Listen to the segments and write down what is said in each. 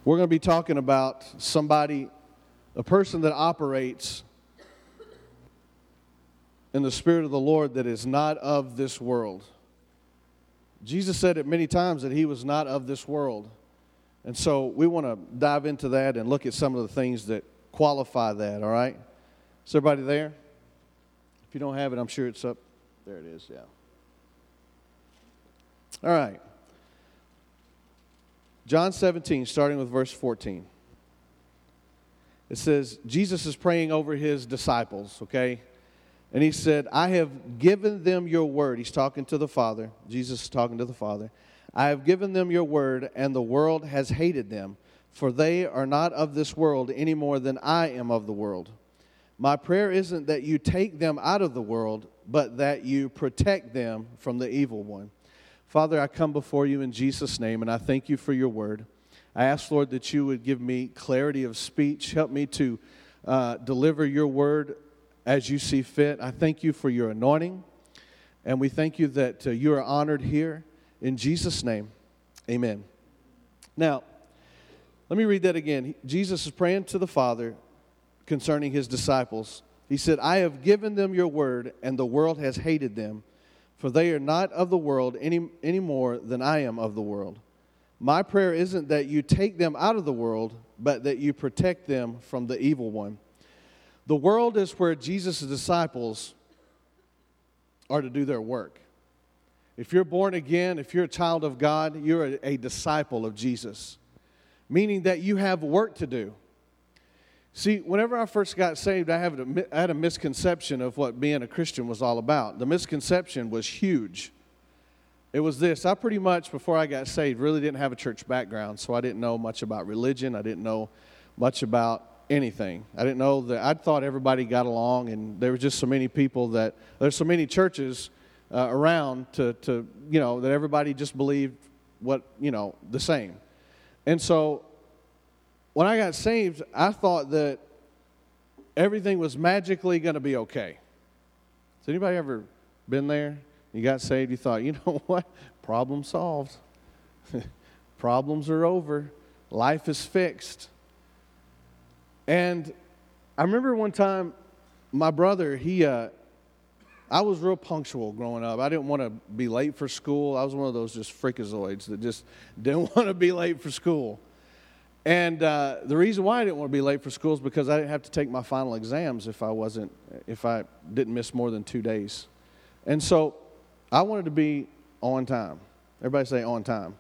We're going to be talking about a person that operates in the Spirit of the Lord that is not of this world. Jesus said it many times that he was not of this world. And so we want to dive into that and look at some of the things that qualify that, all right? Is everybody there? If you don't have it, I'm sure it's up. There it is, yeah. All right. John 17, starting with verse 14. It says, Jesus is praying over his disciples, okay? And he said, I have given them your word. He's talking to the Father. Jesus is talking to the Father. I have given them your word, and the world has hated them, for they are not of this world any more than I am of the world. My prayer isn't that you take them out of the world, but that you protect them from the evil one. Father, I come before you in Jesus' name, and I thank you for your word. I ask, Lord, that you would give me clarity of speech. Help me to deliver your word as you see fit. I thank you for your anointing, and we thank you that you are honored here. In Jesus' name, amen. Now, let me read that again. Jesus is praying to the Father concerning his disciples. He said, I have given them your word, and the world has hated them, for they are not of the world any more than I am of the world. My prayer isn't that you take them out of the world, but that you protect them from the evil one. The world is where Jesus' disciples are to do their work. If you're born again, if you're a child of God, you're a disciple of Jesus, meaning that you have work to do. See, whenever I first got saved, I had a misconception of what being a Christian was all about. The misconception was huge. It was this: I pretty much, before I got saved, really didn't have a church background, so I didn't know much about religion. I didn't know much about anything. I didn't know that. I thought everybody got along, and there were just so many people there's so many churches around that everybody just believed the same. And so when I got saved, I thought that everything was magically going to be okay. Has anybody ever been there? You got saved, you thought, you know what? Problem solved. Problems are over. Life is fixed. And I remember one time, my brother, I was real punctual growing up. I didn't want to be late for school. I was one of those just freakazoids that just didn't want to be late for school. And the reason why I didn't want to be late for school is because I didn't have to take my final exams if I didn't miss more than 2 days. And so I wanted to be on time. Everybody say on time.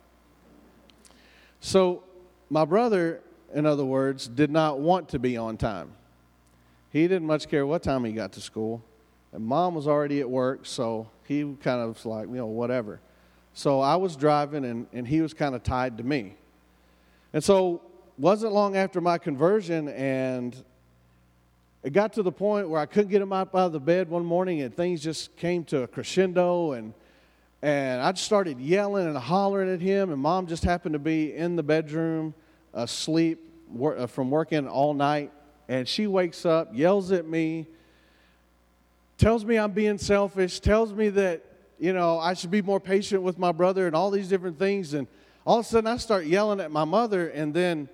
So my brother, in other words, did not want to be on time. He didn't much care what time he got to school. And Mom was already at work, so he kind of was like, whatever. So I was driving, and he was kind of tied to me. And so wasn't long after my conversion, and it got to the point where I couldn't get him up out of the bed one morning, and things just came to a crescendo, and I just started yelling and hollering at him, and Mom just happened to be in the bedroom asleep from working all night, and she wakes up, yells at me, tells me I'm being selfish, tells me that, I should be more patient with my brother and all these different things, and all of a sudden I start yelling at my mother, and then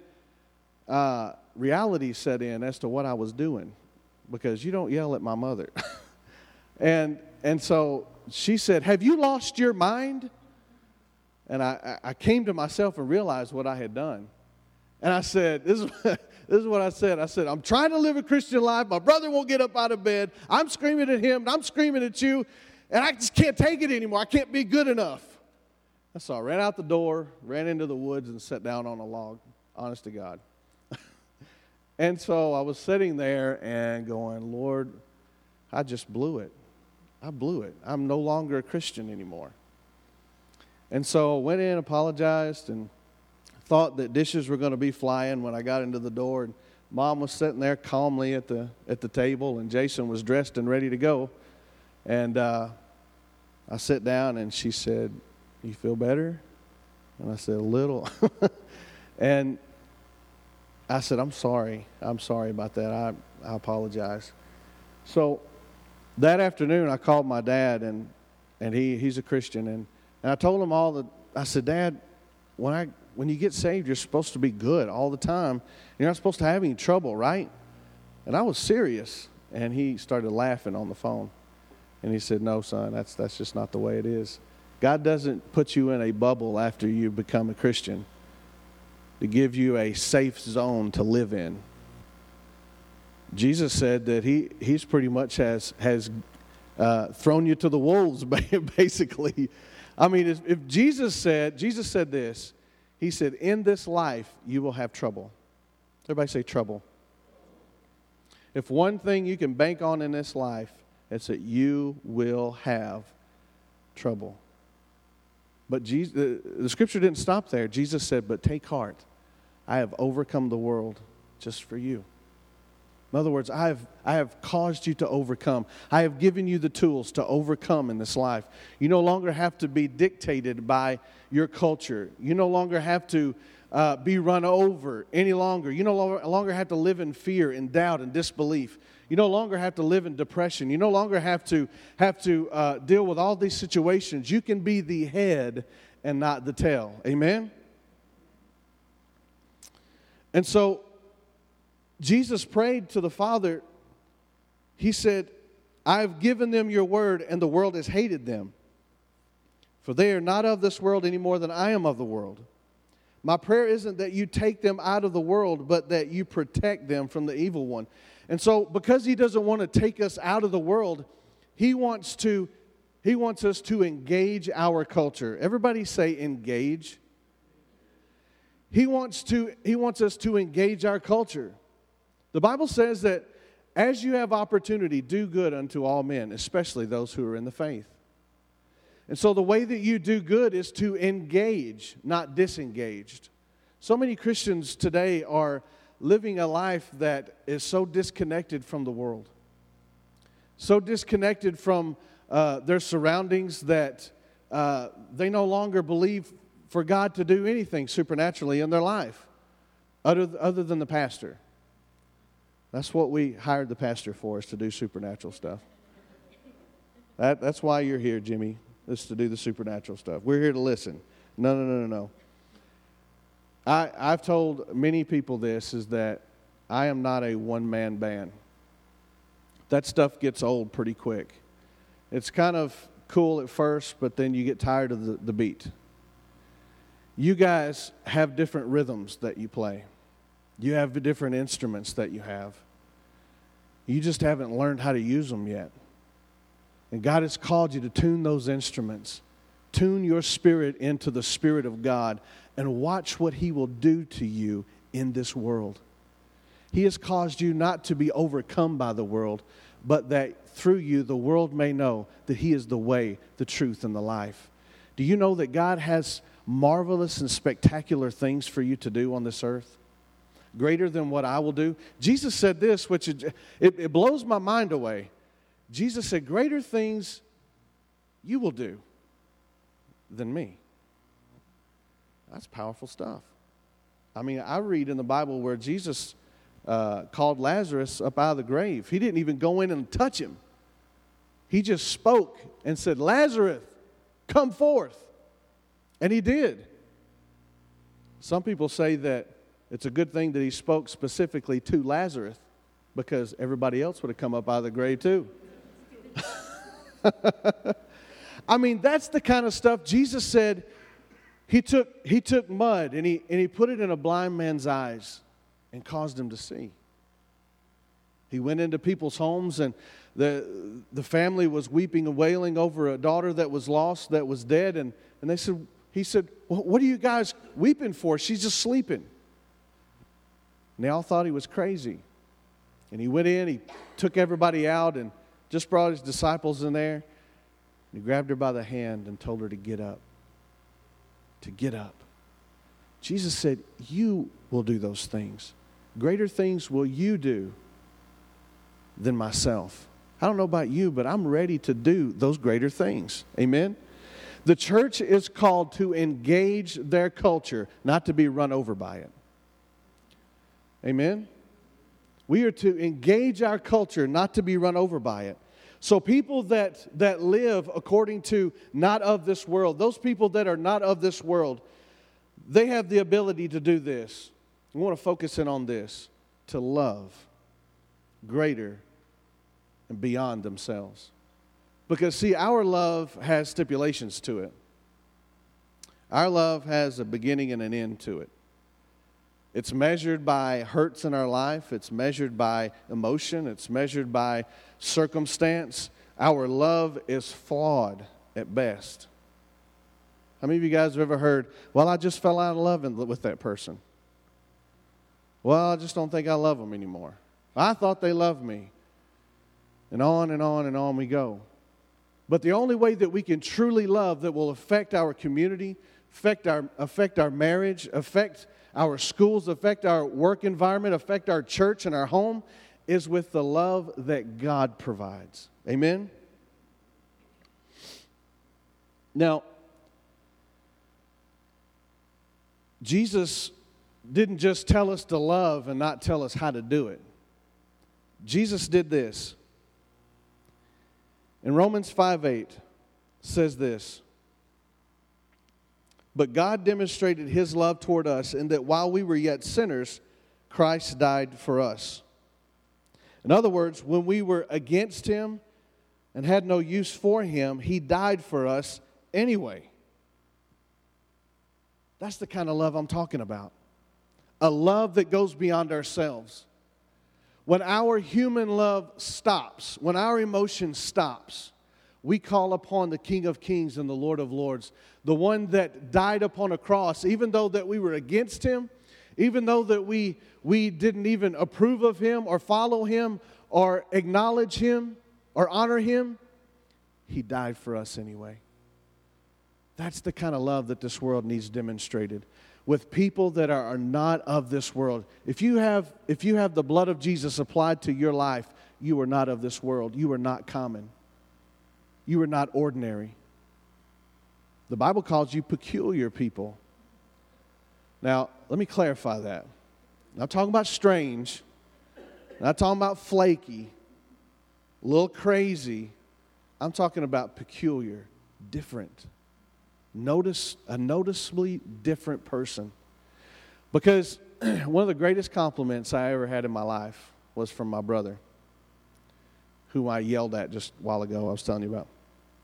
reality set in as to what I was doing, because you don't yell at my mother. and so she said, have you lost your mind? And I came to myself and realized what I had done. And I said, this is what I said. I said, I'm trying to live a Christian life. My brother won't get up out of bed. I'm screaming at him, and I'm screaming at you, and I just can't take it anymore. I can't be good enough. And so I ran out the door, ran into the woods, and sat down on a log, honest to God. And so I was sitting there and going, Lord, I just blew it. I blew it. I'm no longer a Christian anymore. And so I went in, apologized, and thought that dishes were going to be flying when I got into the door. And Mom was sitting there calmly at the table, and Jason was dressed and ready to go. And I sat down, and she said, you feel better? And I said, a little. And I said, I'm sorry about that. I apologize. So that afternoon, I called my dad, and he's a Christian, and I told him I said, Dad, when you get saved, you're supposed to be good all the time. You're not supposed to have any trouble, right? And I was serious. And he started laughing on the phone. And he said, no, son, that's just not the way it is. God doesn't put you in a bubble after you become a Christian to give you a safe zone to live in. Jesus said that he's pretty much has thrown you to the wolves, basically. I mean, if Jesus said this, he said, in this life you will have trouble. Everybody say trouble. If one thing you can bank on in this life, it's that you will have trouble. But the scripture didn't stop there. Jesus said, but take heart. I have overcome the world just for you. In other words, I have caused you to overcome. I have given you the tools to overcome in this life. You no longer have to be dictated by your culture. You no longer have to be run over any longer. You no longer have to live in fear and doubt and disbelief. You no longer have to live in depression. You no longer have to deal with all these situations. You can be the head and not the tail. Amen? And so Jesus prayed to the Father. He said, I've given them your word, and the world has hated them. For they are not of this world any more than I am of the world. My prayer isn't that you take them out of the world, but that you protect them from the evil one. And so, because he doesn't want to take us out of the world, he wants us to engage our culture. Everybody say engage. He wants us to engage our culture. The Bible says that as you have opportunity, do good unto all men, especially those who are in the faith. And so the way that you do good is to engage, not disengaged. So many Christians today are living a life that is so disconnected from the world, so disconnected from their surroundings that they no longer believe for God to do anything supernaturally in their life other than the pastor. That's what we hired the pastor for, is to do supernatural stuff. That's why you're here, Jimmy, is to do the supernatural stuff. We're here to listen. No. I've told many people this, is that I am not a one-man band. That stuff gets old pretty quick. It's kind of cool at first, but then you get tired of the beat. You guys have different rhythms that you play. You have different instruments that you have. You just haven't learned how to use them yet. And God has called you to tune those instruments. Tune your spirit into the Spirit of God and watch what He will do to you in this world. He has caused you not to be overcome by the world, but that through you the world may know that He is the way, the truth, and the life. Do you know that God has marvelous and spectacular things for you to do on this earth? Greater than what I will do. Jesus said this, which it blows my mind away. Jesus said, greater things you will do than me. That's powerful stuff. I mean, I read in the Bible where Jesus called Lazarus up out of the grave. He didn't even go in and touch him. He just spoke and said, Lazarus, come forth. And he did. Some people say that it's a good thing that he spoke specifically to Lazarus, because everybody else would have come up out of the grave too. I mean, that's the kind of stuff Jesus said. He took mud and he put it in a blind man's eyes and caused him to see. He went into people's homes, and the family was weeping and wailing over a daughter that was lost, that was dead, and he said, well, what are you guys weeping for? She's just sleeping. And they all thought he was crazy. And he went in, he took everybody out and just brought his disciples in there. And he grabbed her by the hand and told her to get up. To get up. Jesus said, you will do those things. Greater things will you do than myself. I don't know about you, but I'm ready to do those greater things. Amen? The church is called to engage their culture, not to be run over by it. Amen? We are to engage our culture, not to be run over by it. So people that live according to not of this world, those people that are not of this world, They have the ability to do this. I want to focus in on this, to love greater and beyond themselves. Because, see, our love has stipulations to it. Our love has a beginning and an end to it. It's measured by hurts in our life. It's measured by emotion. It's measured by circumstance. Our love is flawed at best. How many of you guys have ever heard, well, I just fell out of love with that person? Well, I just don't think I love them anymore. I thought they loved me. And on and on and on we go. But the only way that we can truly love that will affect our community, affect our marriage, affect our schools, affect our work environment, affect our church and our home, is with the love that God provides. Amen? Now, Jesus didn't just tell us to love and not tell us how to do it. Jesus did this. In Romans 5:8 says this, but God demonstrated his love toward us in that while we were yet sinners, Christ died for us. In other words, when we were against him and had no use for him, he died for us anyway. That's the kind of love I'm talking about. A love that goes beyond ourselves. When our human love stops, when our emotion stops, we call upon the King of Kings and the Lord of Lords, the one that died upon a cross, even though that we were against him, even though that we didn't even approve of him or follow him or acknowledge him or honor him, he died for us anyway. That's the kind of love that this world needs demonstrated. With people that are not of this world. If you have the blood of Jesus applied to your life, you are not of this world. You are not common. You are not ordinary. The Bible calls you peculiar people. Now, let me clarify that. I'm not talking about strange. I'm not talking about flaky, a little crazy. I'm talking about peculiar, different. A noticeably different person. Because one of the greatest compliments I ever had in my life was from my brother, who I yelled at just a while ago, I was telling you about.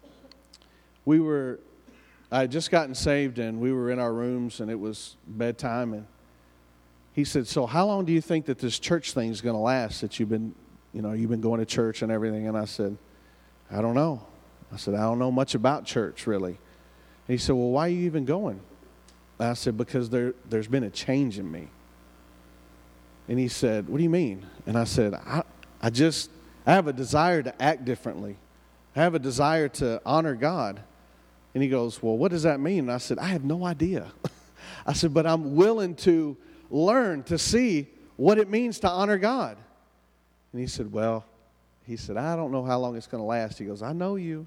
I had just gotten saved, and we were in our rooms, and it was bedtime, and he said, so how long do you think that this church thing is going to last, that you've been going to church and everything? And I said, I don't know. I said, I don't know much about church, really. And he said, well, why are you even going? And I said, because there's been a change in me. And he said, what do you mean? And I said, I have a desire to act differently. I have a desire to honor God. And he goes, well, what does that mean? And I said, I have no idea. I said, but I'm willing to learn to see what it means to honor God. And he said, I don't know how long it's going to last. He goes, I know you.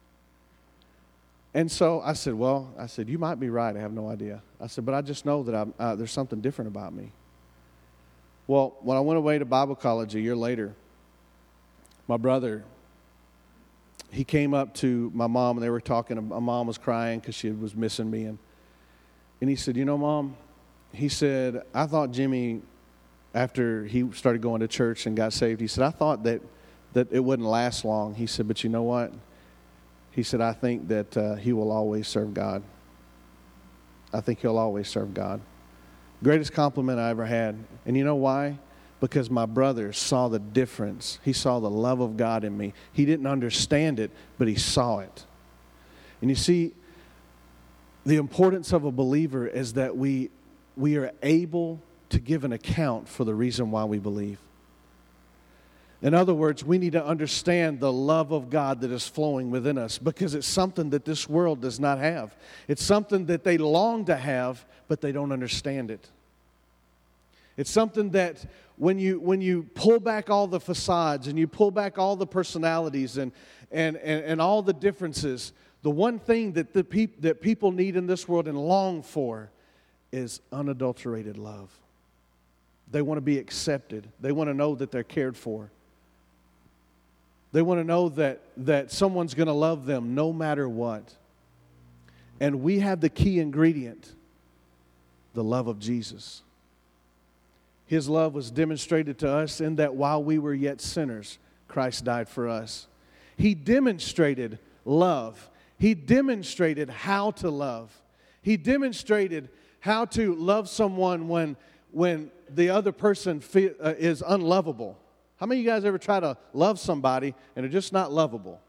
And so I said, you might be right. I have no idea. I said, but I just know that there's something different about me. Well, when I went away to Bible college a year later, my brother, he came up to my mom, and they were talking. My mom was crying because she was missing me. And he said, Mom, he said, I thought Jimmy, after he started going to church and got saved, he said, I thought that it wouldn't last long. He said, but you know what? He said, I think that he will always serve God. I think he'll always serve God. Greatest compliment I ever had. And you know why? Because my brother saw the difference. He saw the love of God in me. He didn't understand it, but he saw it. And you see, the importance of a believer is that we are able to give an account for the reason why we believe. In other words, we need to understand the love of God that is flowing within us, because it's something that this world does not have. It's something that they long to have, but they don't understand it. It's something that when you pull back all the facades and you pull back all the personalities and all the differences, the one thing that people need in this world and long for is unadulterated love. They want to be accepted. They want to know that they're cared for. They want to know that someone's going to love them no matter what. And we have the key ingredient the love of Jesus. His love was demonstrated to us in that while we were yet sinners, Christ died for us. He demonstrated love. He demonstrated how to love. He demonstrated how to love someone when the other person is unlovable. How many of you guys ever try to love somebody and they're just not lovable?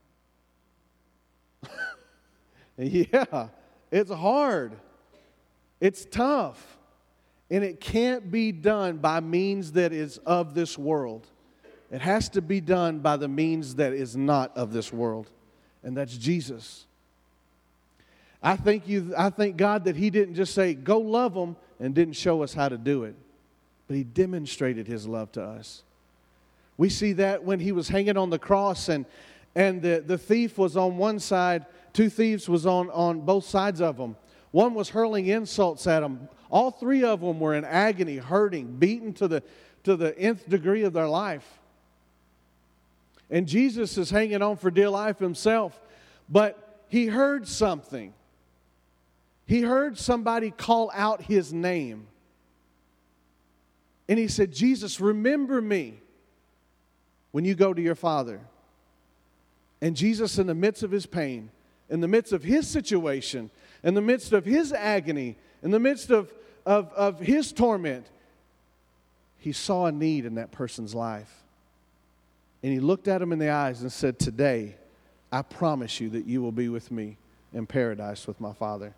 Yeah, it's hard. It's tough. And it can't be done by means that is of this world. It has to be done by the means that is not of this world. And that's Jesus. I thank God that He didn't just say, go love them, and didn't show us how to do it. But He demonstrated His love to us. We see that when He was hanging on the cross and the thief was on one side, two thieves was on both sides of him. One was hurling insults at him. All three of them were in agony, hurting, beaten to the nth degree of their life. And Jesus is hanging on for dear life Himself. But He heard something. He heard somebody call out His name. And He said, Jesus, remember me when you go to your Father. And Jesus, in the midst of His pain, in the midst of His situation, in the midst of His agony, in the midst of His torment, He saw a need in that person's life. And He looked at him in the eyes and said, today, I promise you that you will be with me in paradise with my Father.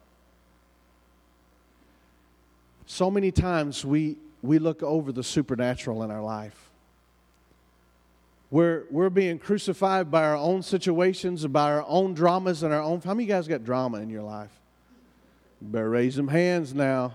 So many times we look over the supernatural in our life. We're being crucified by our own situations, by our own dramas and our own. How many of you guys got drama in your life? You better raise them hands now.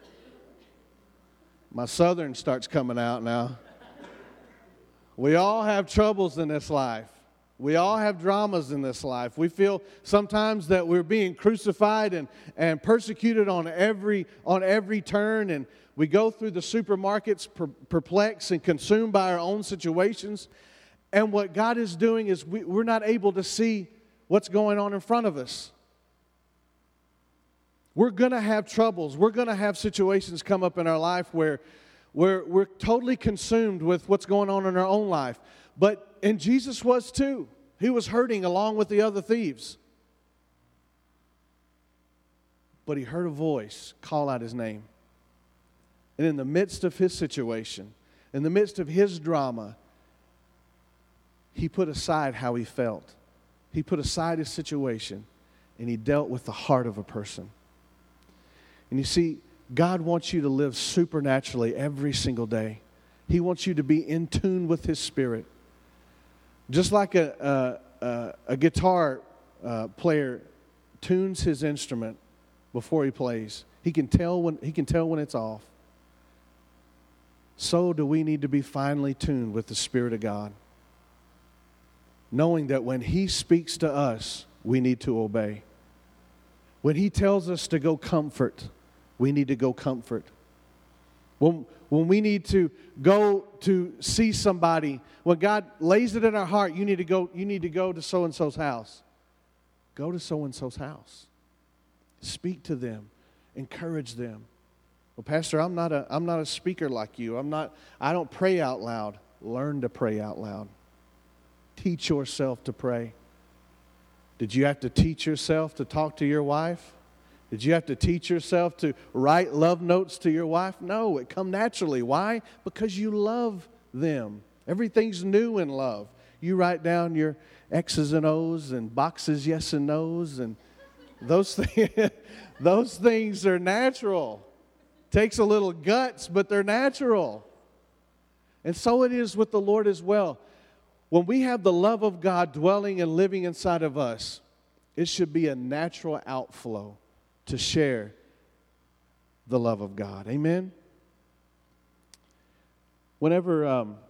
My southern starts coming out now. We all have troubles in this life. We all have dramas in this life. We feel sometimes that we're being crucified and persecuted on every turn, and we go through the supermarkets perplexed and consumed by our own situations. And what God is doing is we're not able to see what's going on in front of us. We're going to have troubles. We're going to have situations come up in our life where we're totally consumed with what's going on in our own life. And Jesus was too. He was hurting along with the other thieves. But He heard a voice call out His name. And in the midst of His situation, in the midst of His drama, He put aside how He felt. He put aside His situation, and He dealt with the heart of a person. And you see, God wants you to live supernaturally every single day. He wants you to be in tune with His Spirit. Just like a guitar player tunes his instrument before he plays, he can tell when it's off. So do we need to be finely tuned with the Spirit of God, knowing that when He speaks to us, we need to obey. When He tells us to go comfort, we need to go comfort. When we need to go to see somebody, when God lays it in our heart, you need to go to so-and-so's house. Go to so-and-so's house. Speak to them. Encourage them. Well, Pastor, I'm not a speaker like you. I don't pray out loud. Learn to pray out loud. Teach yourself to pray. Did you have to teach yourself to talk to your wife? Did you have to teach yourself to write love notes to your wife? No, it come naturally. Why? Because you love them. Everything's new in love. You write down your X's and O's and boxes, yes and no's, and those things are natural. Takes a little guts, but they're natural. And so it is with the Lord as well. When we have the love of God dwelling and living inside of us, it should be a natural outflow to share the love of God. Amen? Whenever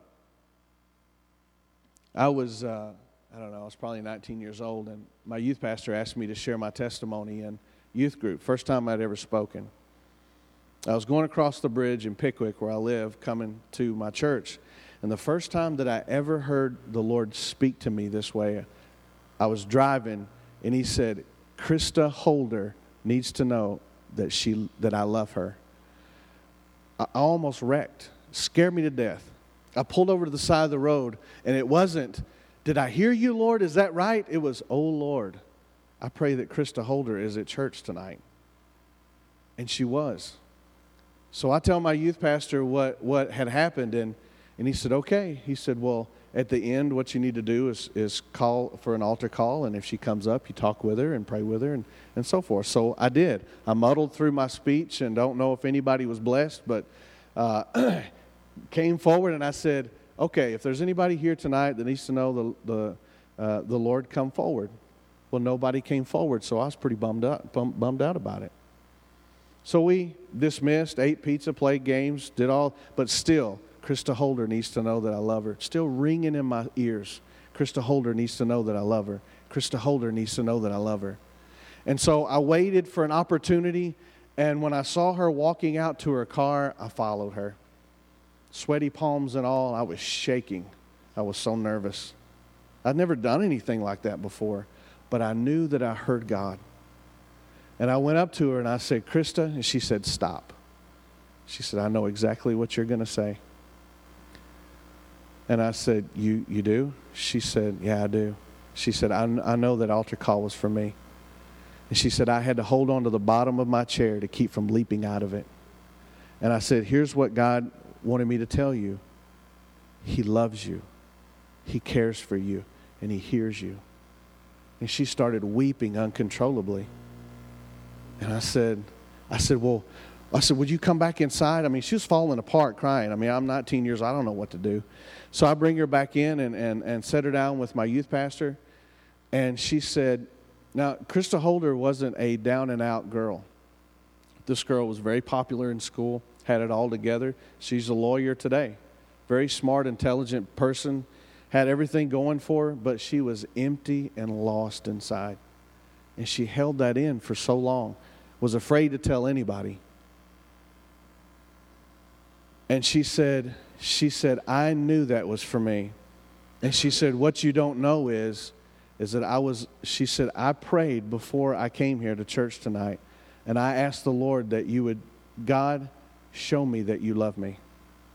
I was probably 19 years old, and my youth pastor asked me to share my testimony in youth group. First time I'd ever spoken. I was going across the bridge in Pickwick, where I live, coming to my church. And the first time that I ever heard the Lord speak to me this way, I was driving, and He said, Krista Holder needs to know that I love her. I almost wrecked. Scared me to death. I pulled over to the side of the road, and it wasn't, did I hear you, Lord? Is that right? It was, oh, Lord, I pray that Krista Holder is at church tonight. And she was. So I tell my youth pastor what had happened, and he said, okay. He said, well, at the end, what you need to do is call for an altar call, and if she comes up, you talk with her and pray with her and so forth. So I did. I muddled through my speech and don't know if anybody was blessed, but came forward and I said, okay, if there's anybody here tonight that needs to know the Lord, come forward. Well, nobody came forward, so I was pretty bummed out about it. So we dismissed, ate pizza, played games, did all, but still, Krista Holder needs to know that I love her. It's still ringing in my ears. Krista Holder needs to know that I love her. Krista Holder needs to know that I love her. And so I waited for an opportunity, and when I saw her walking out to her car, I followed her. Sweaty palms and all, I was shaking. I was so nervous. I'd never done anything like that before, but I knew that I heard God. And I went up to her and I said, Krista, and she said, stop. She said, I know exactly what you're going to say. And I said, you do? She said, yeah, I do. She said, I know that altar call was for me. And she said, I had to hold on to the bottom of my chair to keep from leaping out of it. And I said, here's what God wanted me to tell you. He loves you. He cares for you. And He hears you. And she started weeping uncontrollably. And I said, would you come back inside? I mean, she was falling apart crying. I mean, I'm 19 years, I don't know what to do. So I bring her back in and set her down with my youth pastor. And she said, now, Krista Holder wasn't a down-and-out girl. This girl was very popular in school, had it all together. She's a lawyer today. Very smart, intelligent person, had everything going for her, but she was empty and lost inside. And she held that in for so long, was afraid to tell anybody. And she said, I knew that was for me. And she said, what you don't know is that she said, I prayed before I came here to church tonight. And I asked the Lord that you would, God, show me that you love me.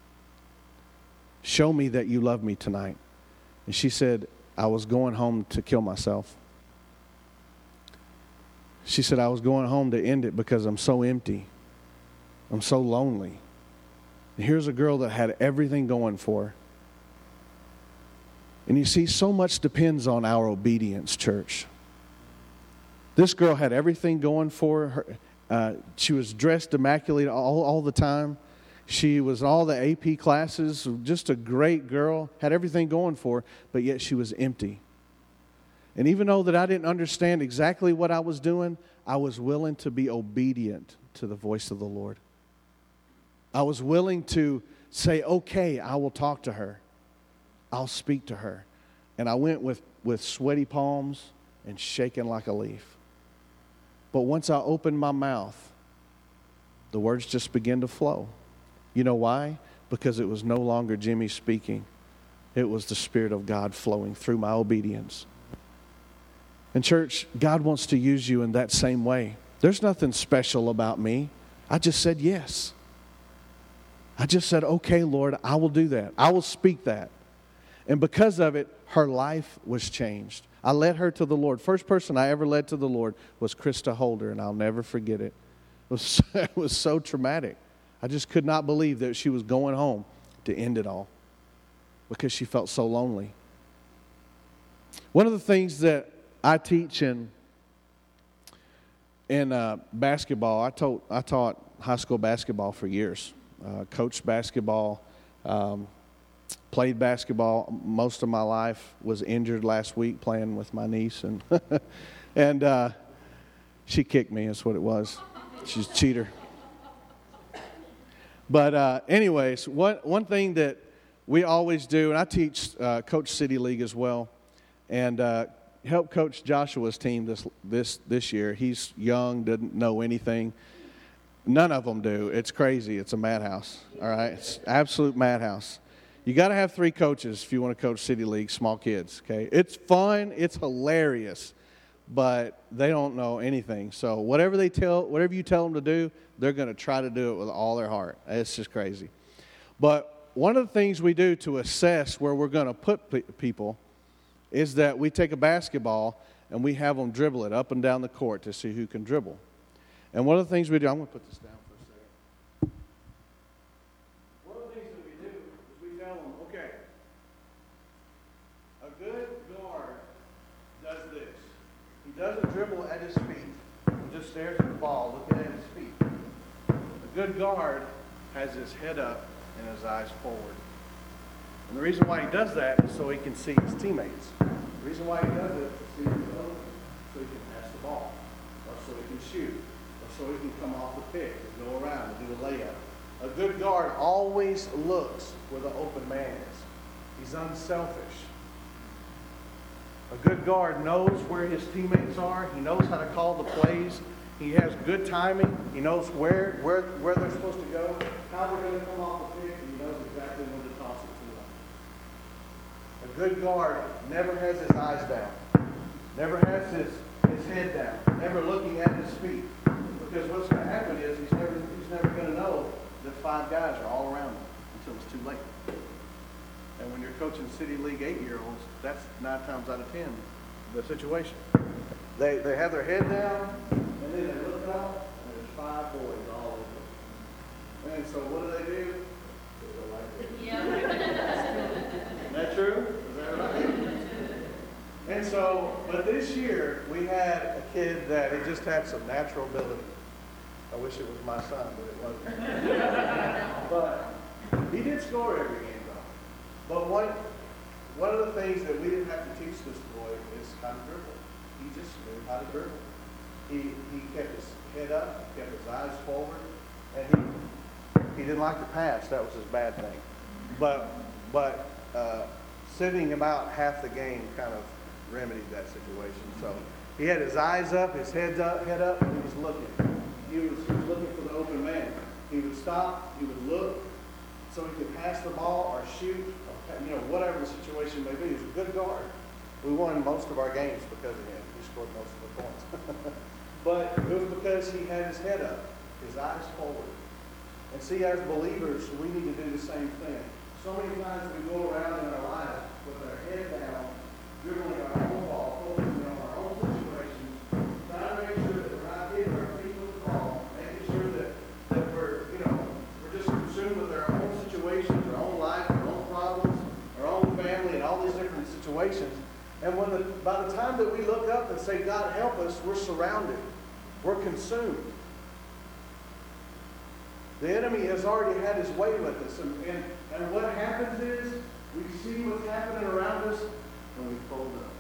Show me that you love me tonight. And she said, I was going home to kill myself. She said, I was going home to end it because I'm so empty. I'm so lonely. And here's a girl that had everything going for her. And you see, so much depends on our obedience, church. This girl had everything going for her. She was dressed immaculate all the time. She was in all the AP classes, just a great girl, had everything going for her, but yet she was empty. And even though that I didn't understand exactly what I was doing, I was willing to be obedient to the voice of the Lord. I was willing to say, okay, I will talk to her. I'll speak to her. And I went with sweaty palms and shaking like a leaf. But once I opened my mouth, the words just began to flow. You know why? Because it was no longer Jimmy speaking. It was the Spirit of God flowing through my obedience. And church, God wants to use you in that same way. There's nothing special about me. I just said yes. I just said, okay, Lord, I will do that. I will speak that. And because of it, her life was changed. I led her to the Lord. First person I ever led to the Lord was Krista Holder, and I'll never forget it. It was so traumatic. I just could not believe that she was going home to end it all because she felt so lonely. One of the things that I teach in basketball, I taught high school basketball for years. Coached basketball, played basketball most of my life, was injured last week playing with my niece, and she kicked me, that's what it was. She's a cheater. But anyways, one thing that we always do, and I teach Coach City League as well, and help coach Joshua's team this year. He's young, didn't know anything. None of them do. It's crazy. It's a madhouse. All right, it's absolute madhouse. You got to have 3 coaches if you want to coach City League, small kids. Okay, it's fun. It's hilarious, but they don't know anything. So whatever you tell them to do, they're going to try to do it with all their heart. It's just crazy. But one of the things we do to assess where we're going to put people is that we take a basketball and we have them dribble it up and down the court to see who can dribble. And one of the things we do, I'm going to put this down for a second. One of the things that we do is we tell them, okay, a good guard does this. He doesn't dribble at his feet. He just stares at the ball, looking at his feet. A good guard has his head up and his eyes forward. And the reason why he does that is so he can see his teammates. The reason why he does it is to see his own, so he can pass the ball, or so he can shoot, or so he can come off the pick and go around and do a layup. A good guard always looks where the open man is. He's unselfish. A good guard knows where his teammates are. He knows how to call the plays. He has good timing. He knows where they're supposed to go, how they're going to come off the pick, and he knows exactly when to toss it to them. A good guard never has his eyes down, never has his head down, never looking at his feet. Because what's going to happen is he's never going to know that 5 guys are all around him until it's too late. And when you're coaching City League 8-year-olds, that's 9 times out of 10 the situation. They have their head down, and then they look up, and there's 5 boys all over. And so what do? They go like this. Yeah. Isn't that true? Is that right? And so, but this year, we had a kid that he just had some natural ability. I wish it was my son, but it wasn't. But he did score every game, though. But one of the things that we didn't have to teach this boy is how to dribble. He just knew how to dribble. He kept his head up, kept his eyes forward, and he didn't like to pass. That was his bad thing. But sitting him out half the game kind of remedied that situation. So he had his eyes up, his head up, and he was looking. He was looking for the open man. He would stop, he would look, so he could pass the ball or shoot, or, whatever the situation may be. He was a good guard. We won most of our games because of him. He scored most of the points. But it was because he had his head up, his eyes forward. And see, as believers, we need to do the same thing. So many times we go around in our lives with our head down, dribbling our own ball, focusing on our own situations, trying to make sure that we're not hitting our feet with the ball, making sure that we're just consumed with our own situations, our own life, our own problems, our own family, and all these different situations. And by the time that we look up and say, God help us, we're surrounded. We're consumed. The enemy has already had his way with us. And what happens is, we see what's happening around us, and we fold up.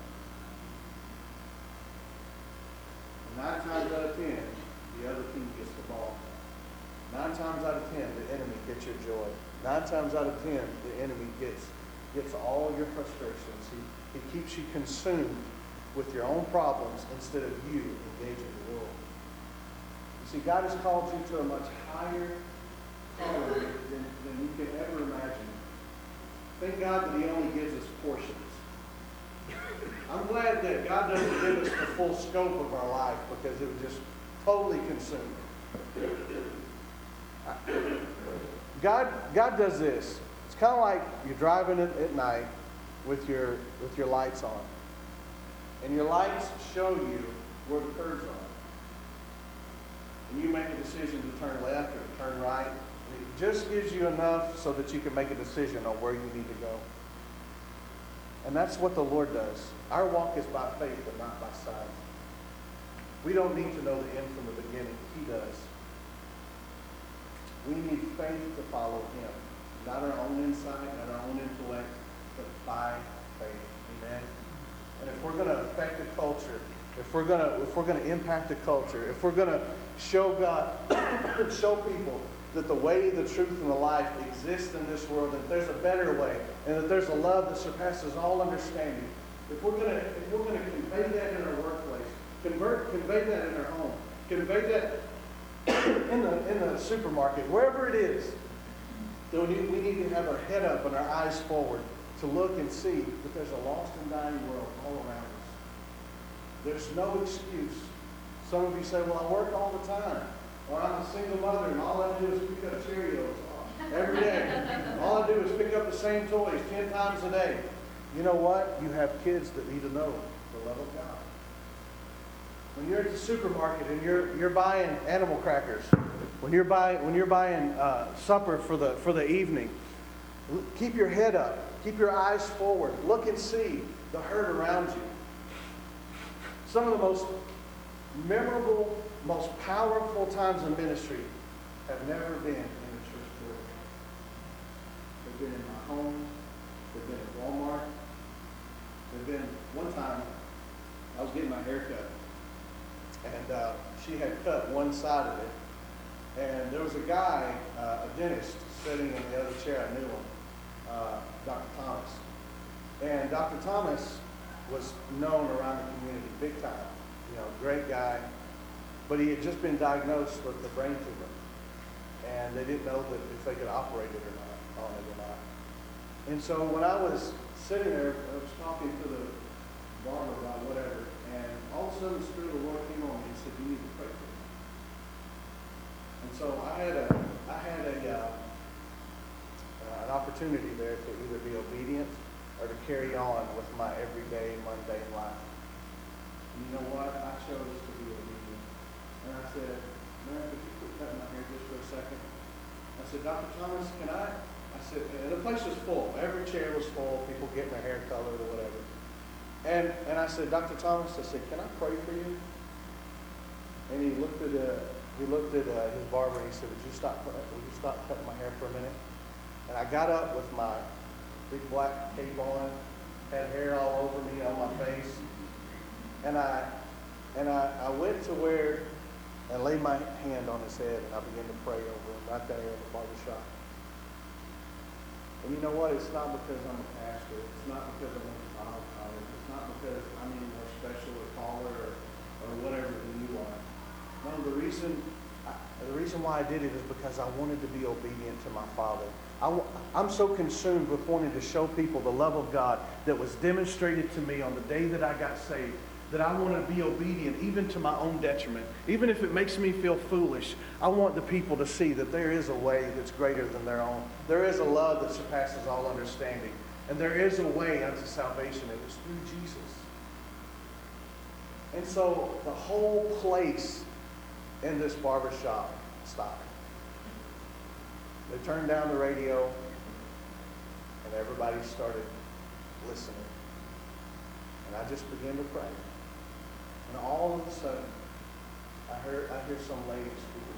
9 times out of 10, the other team gets the ball. 9 times out of 10, the enemy gets your joy. 9 times out of 10, the enemy gets all your frustrations. He keeps you consumed with your own problems instead of you engaging the world. You see, God has called you to a much higher calling than you can ever imagine. Thank God that He only gives us portions. I'm glad that God doesn't give us the full scope of our life, because it would just totally consume it. God does this. It's kind of like you're driving at night with your lights on. And your lights show you where the curves are. And you make a decision to turn left or turn right. And it just gives you enough so that you can make a decision on where you need to go. And that's what the Lord does. Our walk is by faith, but not by sight. We don't need to know the end from the beginning. He does. We need faith to follow Him. Not our own insight, not our own intellect, but by faith. Amen. And if we're going to affect the culture, if we're going to impact the culture, if we're going to show God, show people that the way, the truth, and the life exists in this world, that there's a better way, and that there's a love that surpasses all understanding. If we're going to convey that in our workplace, convey that in our home, convey that in the supermarket, wherever it is, then we need to have our head up and our eyes forward to look and see that there's a lost and dying world all around us. There's no excuse. Some of you say, well, I work all the time. Or I'm a single mother and all I do is pick up Cheerios every day. All I do is pick up the same toys 10 times a day. You know what? You have kids that need to know the love of God. When you're at the supermarket and you're buying animal crackers, when you're buying supper for the evening, keep your head up, keep your eyes forward, look and see the hurt around you. Some of the most memorable, most powerful times in ministry have never been in a church building. They've been in my home. They've been at Walmart. They've been, one time, I was getting my hair cut. And she had cut one side of it. And there was a guy, a dentist, sitting in the other chair. I knew him, Dr. Thomas. And Dr. Thomas was known around the community, big time. You know, great guy. But he had just been diagnosed with a brain tumor. And they didn't know that if they could operate it or not, on it or not. And so when I was sitting there, I was talking to the barber about whatever, and all of a sudden the Spirit of the Lord came on me and said, you need to pray for me. And so I had an opportunity there to either be obedient or to carry on with my everyday, mundane life. And you know what? I chose to be obedient. And I said, man, could you quit cutting my hair just for a second? I said, Dr. Thomas, can I? I said, and the place was full. Every chair was full. People getting their hair colored or whatever. And I said, Dr. Thomas, I said, can I pray for you? And he looked at his barber and he said, will you stop cutting my hair for a minute? And I got up with my big black cape on, had hair all over me on my face. And I went to where and laid my hand on his head and I began to pray over him right there in the barber shop. And you know what? It's not because I'm a pastor. It's not because I went to Bible college. It's not because I'm any more special or taller or whatever than you are. No, the reason why I did it is because I wanted to be obedient to my Father. I'm so consumed with wanting to show people the love of God that was demonstrated to me on the day that I got saved, that I want to be obedient even to my own detriment. Even if it makes me feel foolish, I want the people to see that there is a way that's greater than their own. There is a love that surpasses all understanding. And there is a way unto salvation, and it's through Jesus. And so the whole place in this barber shop stopped. They turned down the radio, and everybody started listening. And I just began to pray. And all of a sudden, I hear some lady speaking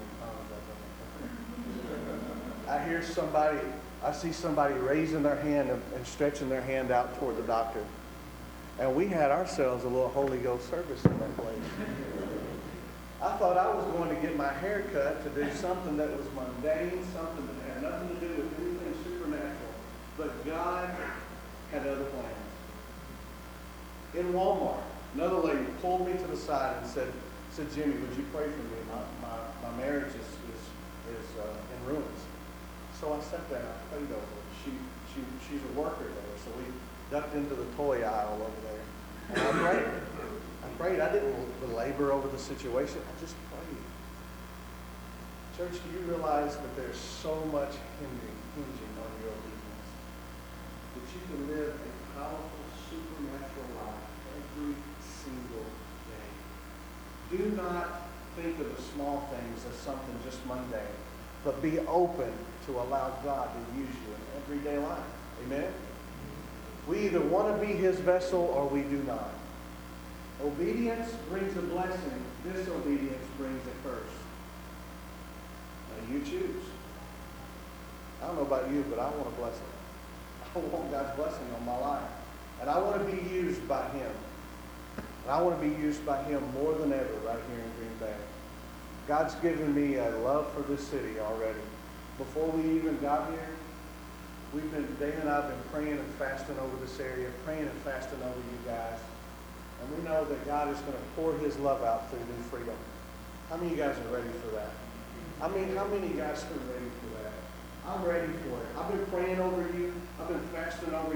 in tongues. I see somebody raising their hand and stretching their hand out toward the doctor. And we had ourselves a little Holy Ghost service in that place. I thought I was going to get my hair cut to do something that was mundane, something that had nothing to do with anything supernatural. But God had other plans. In Walmart, another lady pulled me to the side and said, Jimmy, would you pray for me? My marriage is in ruins. So I sat there and I prayed over her. She's a worker there, so we ducked into the toy aisle over there. And I prayed. I didn't belabor over the situation. I just prayed. Church, do you realize that there's so much hinging on your obedience? That you can live a powerful, supernatural life every single day. Do not think of the small things as something just mundane, but be open to allow God to use you in everyday life. Amen? We either want to be His vessel or we do not. Obedience brings a blessing. Disobedience brings a curse. Now you choose. I don't know about you, but I want a blessing. I want God's blessing on my life. And I want to be used by Him. And I want to be used by Him more than ever right here in Green Bay. God's given me a love for this city already. Before we even got here, Dana and I have been praying and fasting over this area, praying and fasting over you guys. And we know that God is going to pour His love out through New Freedom. How many of you guys are ready for that? I mean, how many of you guys are ready for that? I'm ready for it. I've been praying over you. I've been fasting over you.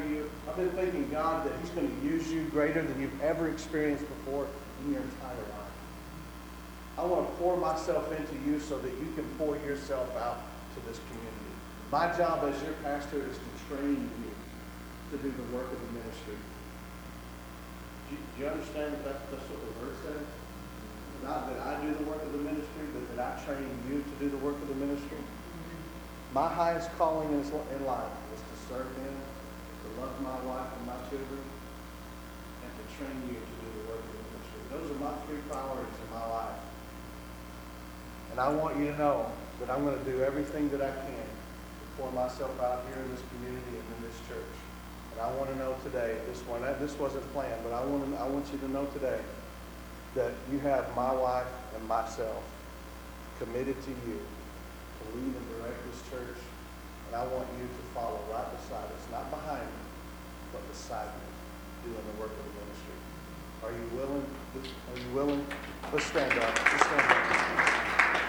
I've been thanking God that He's going to use you greater than you've ever experienced before in your entire life. I want to pour myself into you so that you can pour yourself out to this community. My job as your pastor is to train you to do the work of the ministry. Do you understand that that's what the word says? Not that I do the work of the ministry, but that I train you to do the work of the ministry. My highest calling in life is to serve Him, to love my wife and my children, and to train you to do the work of the ministry. Those are my three priorities in my life. And I want you to know that I'm going to do everything that I can to pour myself out here in this community and in this church. And I want to know today, this wasn't planned, but I want you to know today that you have my wife and myself committed to you to lead and direct this church. And I want you to follow right beside us, not behind me, but beside me, doing the work of the ministry. Are you willing? Are you willing? Let's stand up. Let's stand up.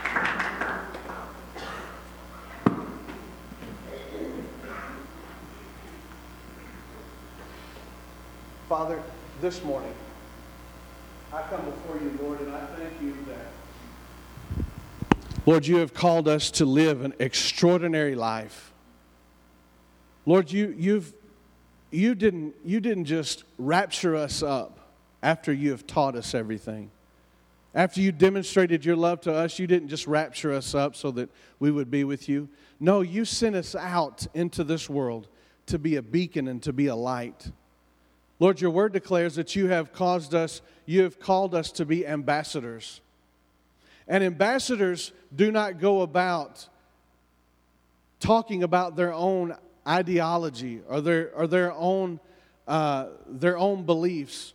Father, this morning, I come before you, Lord, and I thank you that, Lord, you have called us to live an extraordinary life. Lord, you didn't just rapture us up after you have taught us everything. After you demonstrated your love to us, you didn't just rapture us up so that we would be with you. No, you sent us out into this world to be a beacon and to be a light. Lord, your word declares that you have called us to be ambassadors. And ambassadors do not go about talking about their own ideology or their own beliefs.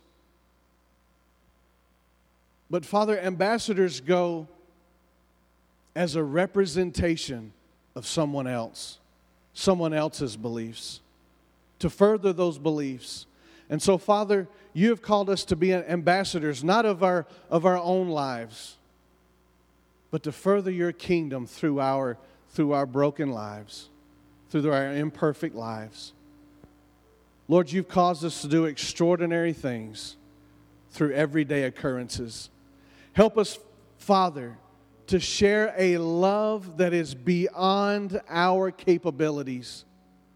But Father, ambassadors go as a representation of someone else's beliefs, to further those beliefs. And so, Father, you have called us to be ambassadors, not of our own lives, but to further your kingdom through our broken lives, through our imperfect lives. Lord, you've caused us to do extraordinary things through everyday occurrences. Help us, Father, to share a love that is beyond our capabilities.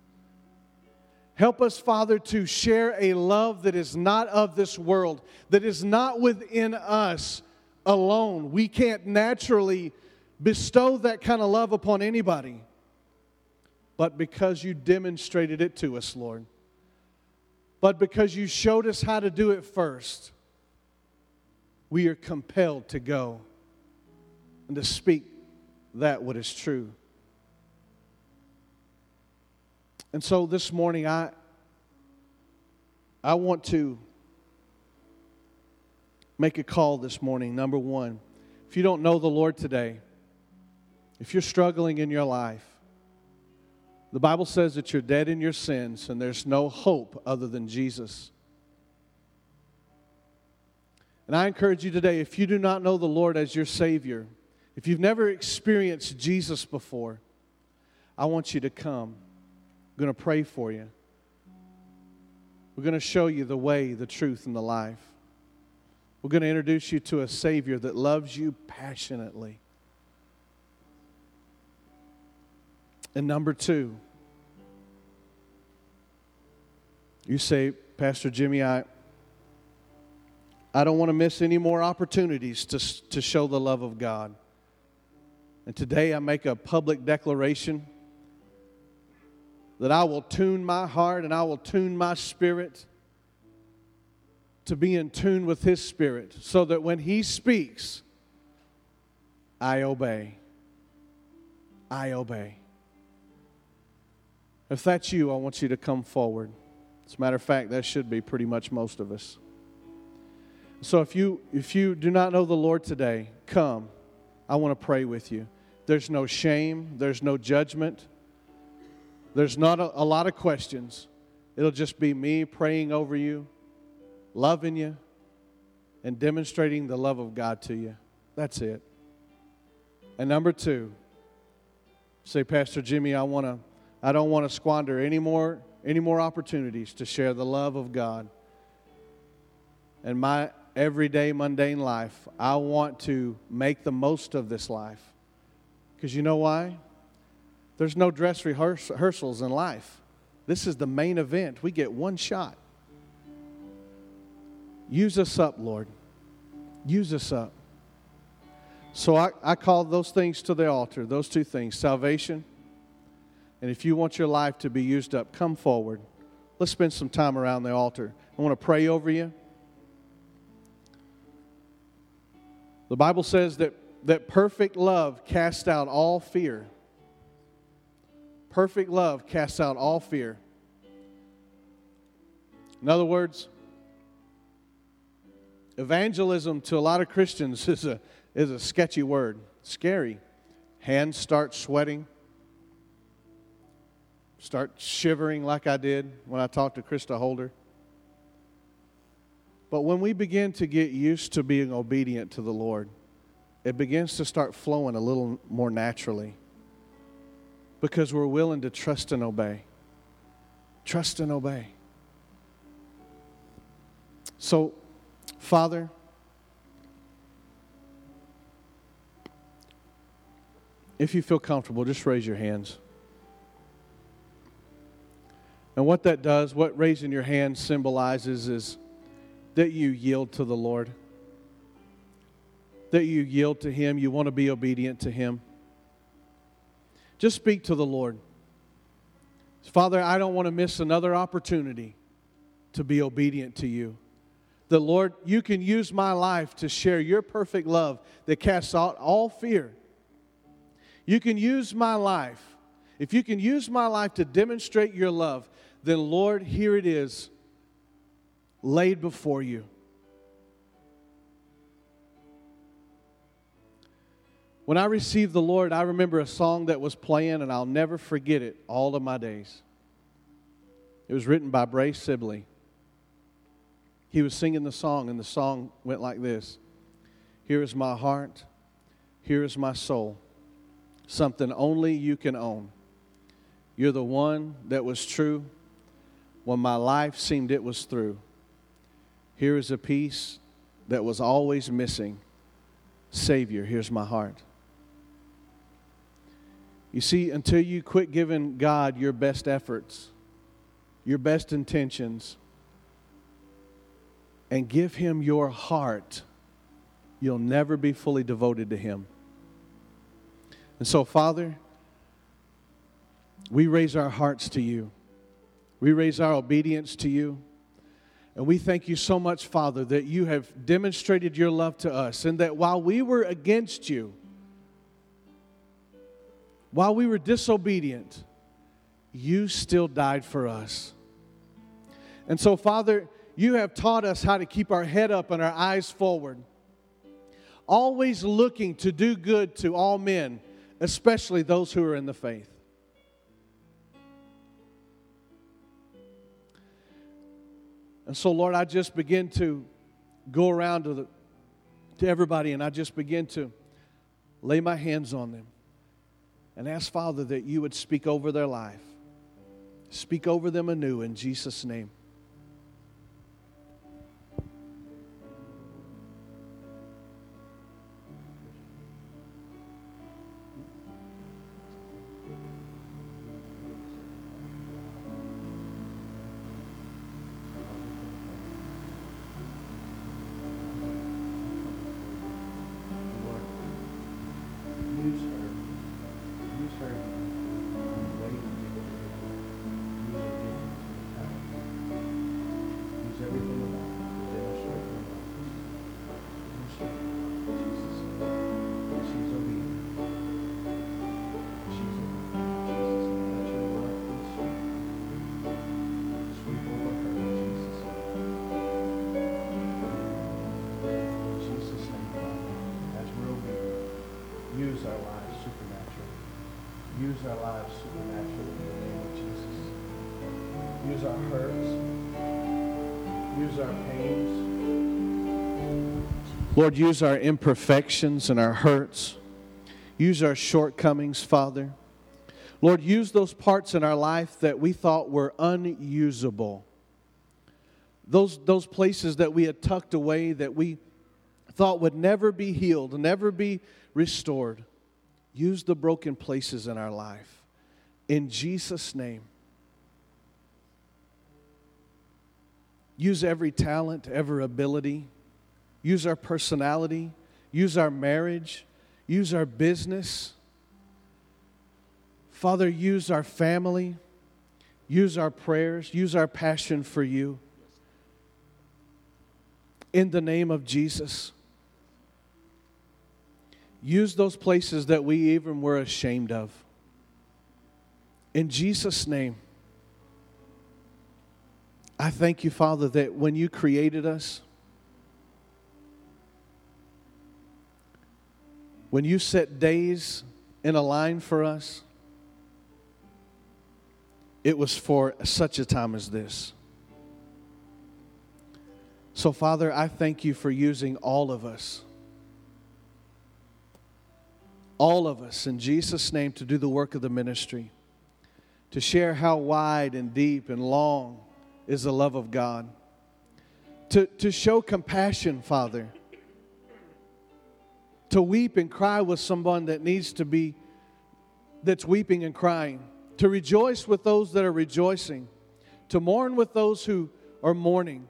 Help us, Father, to share a love that is not of this world, that is not within us alone. We can't naturally bestow that kind of love upon anybody, but because you demonstrated it to us, Lord. But because you showed us how to do it first, we are compelled to go and to speak that what is true. And so this morning, I want to make a call this morning. Number one, if you don't know the Lord today, if you're struggling in your life, the Bible says that you're dead in your sins and there's no hope other than Jesus. And I encourage you today, if you do not know the Lord as your Savior, if you've never experienced Jesus before, I want you to come. I'm going to pray for you. We're going to show you the way, the truth, and the life. We're going to introduce you to a Savior that loves you passionately. And number two, you say, Pastor Jimmy, I don't want to miss any more opportunities to show the love of God. And today I make a public declaration that I will tune my heart and I will tune my spirit to be in tune with His Spirit so that when He speaks, I obey. I obey. If that's you, I want you to come forward. As a matter of fact, that should be pretty much most of us. So if you do not know the Lord today, come. I want to pray with you. There's no shame. There's no judgment. There's not a lot of questions. It'll just be me praying over you, loving you, and demonstrating the love of God to you. That's it. And number two, say, Pastor Jimmy, I don't want to squander any more any more opportunities to share the love of God in my everyday mundane life, I want to make the most of this life. Because you know why? There's no dress rehearsals in life. This is the main event. We get one shot. Use us up, Lord. Use us up. So I call those things to the altar, those two things, salvation. And if you want your life to be used up, come forward. Let's spend some time around the altar. I want to pray over you. The Bible says that perfect love casts out all fear. Perfect love casts out all fear. In other words, evangelism to a lot of Christians is a sketchy word. Scary. Hands start sweating. Start shivering like I did when I talked to Krista Holder. But when we begin to get used to being obedient to the Lord, it begins to start flowing a little more naturally because we're willing to trust and obey. Trust and obey. So, Father, if you feel comfortable, just raise your hands. And what that does, what raising your hands symbolizes is that you yield to the Lord. That you yield to Him. You want to be obedient to Him. Just speak to the Lord. Father, I don't want to miss another opportunity to be obedient to you. The Lord, you can use my life to share your perfect love that casts out all fear. You can use my life. If you can use my life to demonstrate your love, then Lord, here it is, laid before you. When I received the Lord, I remember a song that was playing, and I'll never forget it all of my days. It was written by Bray Sibley. He was singing the song, and the song went like this. Here is my heart, here is my soul, something only you can own. You're the one that was true when my life seemed it was through. Here is a piece that was always missing. Savior, here's my heart. You see, until you quit giving God your best efforts, your best intentions, and give Him your heart, you'll never be fully devoted to Him. And so, Father, we raise our hearts to you. We raise our obedience to you. And we thank you so much, Father, that you have demonstrated your love to us, and that while we were against you, while we were disobedient, you still died for us. And so, Father, you have taught us how to keep our head up and our eyes forward, always looking to do good to all men, especially those who are in the faith. And so, Lord, I just begin to go around to everybody, and I just begin to lay my hands on them and ask, Father, that you would speak over their life. Speak over them anew in Jesus' name. Use our lives supernaturally. Use our lives supernaturally in the name of Jesus. Use our hurts. Use our pains. Lord, use our imperfections and our hurts. Use our shortcomings, Father. Lord, use those parts in our life that we thought were unusable. Those places that we had tucked away that we thought would never be healed, never be restored. Use the broken places in our life. In Jesus' name. Use every talent, every ability. Use our personality. Use our marriage. Use our business. Father, use our family. Use our prayers. Use our passion for you. In the name of Jesus. Use those places that we even were ashamed of. In Jesus' name. I thank you, Father, that when you created us, when you set days in a line for us, it was for such a time as this. So, Father, I thank you for using all of us, in Jesus' name, to do the work of the ministry, to share how wide and deep and long is the love of God, to show compassion, Father, to weep and cry with someone that's weeping and crying, to rejoice with those that are rejoicing, to mourn with those who are mourning.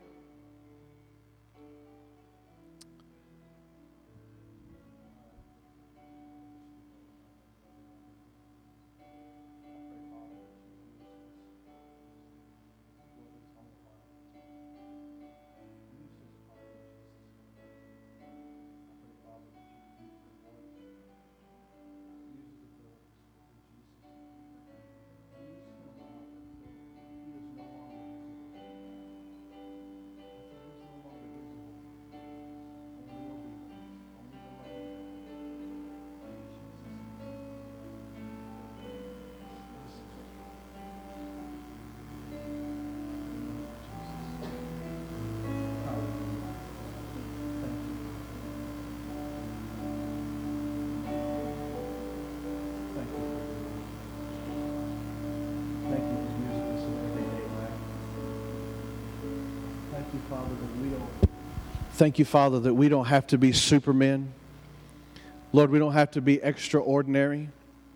Thank you, Father, that we don't have to be supermen. Lord, we don't have to be extraordinary.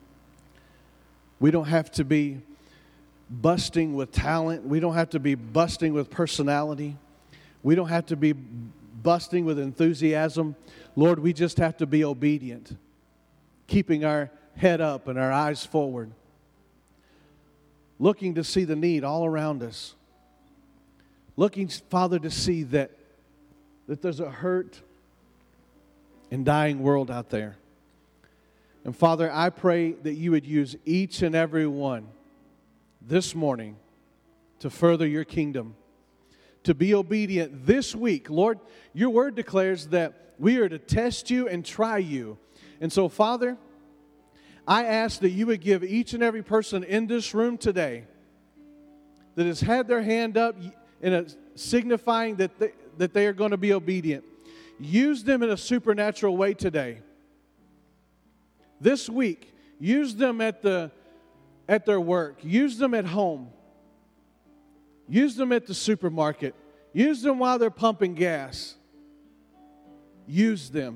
We don't have to be busting with talent. We don't have to be busting with personality. We don't have to be busting with enthusiasm. Lord, we just have to be obedient, keeping our head up and our eyes forward, looking to see the need all around us, looking, Father, to see that there's a hurt and dying world out there. And Father, I pray that you would use each and every one this morning to further your kingdom, to be obedient this week. Lord, your word declares that we are to test you and try you. And so, Father, I ask that you would give each and every person in this room today that has had their hand up in a signifying that they are going to be obedient. Use them in a supernatural way today. This week, use them at their work. Use them at home. Use them at the supermarket. Use them while they're pumping gas. Use them.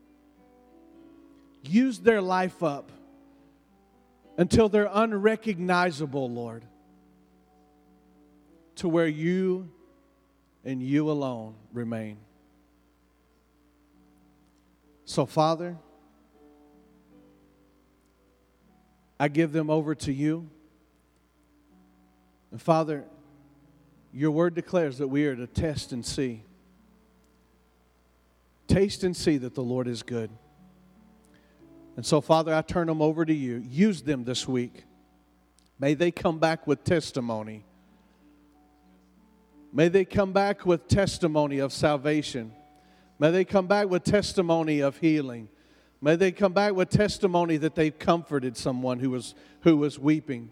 Use their life up until they're unrecognizable, Lord, to where you and you alone remain. So, Father, I give them over to you. And Father, your word declares that we are to test and see. Taste and see that the Lord is good. And so, Father, I turn them over to you. Use them this week. May they come back with testimony. May they come back with testimony of salvation. May they come back with testimony of healing. May they come back with testimony that they've comforted someone who was weeping.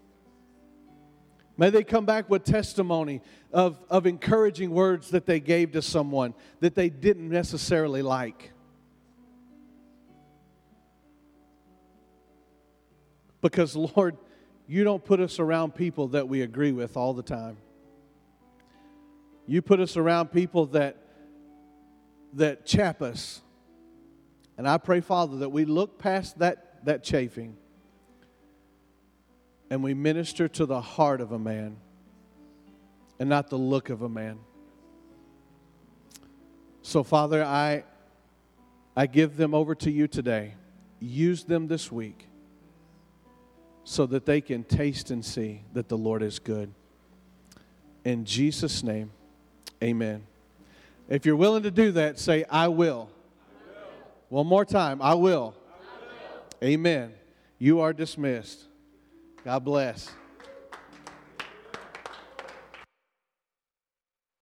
May they come back with testimony of encouraging words that they gave to someone that they didn't necessarily like. Because, Lord, you don't put us around people that we agree with all the time. You put us around people that chap us. And I pray, Father, that we look past that chafing and we minister to the heart of a man and not the look of a man. So, Father, I give them over to you today. Use them this week so that they can taste and see that the Lord is good. In Jesus' name, amen. If you're willing to do that, say, I will. One more time, I will. Amen. You are dismissed. God bless.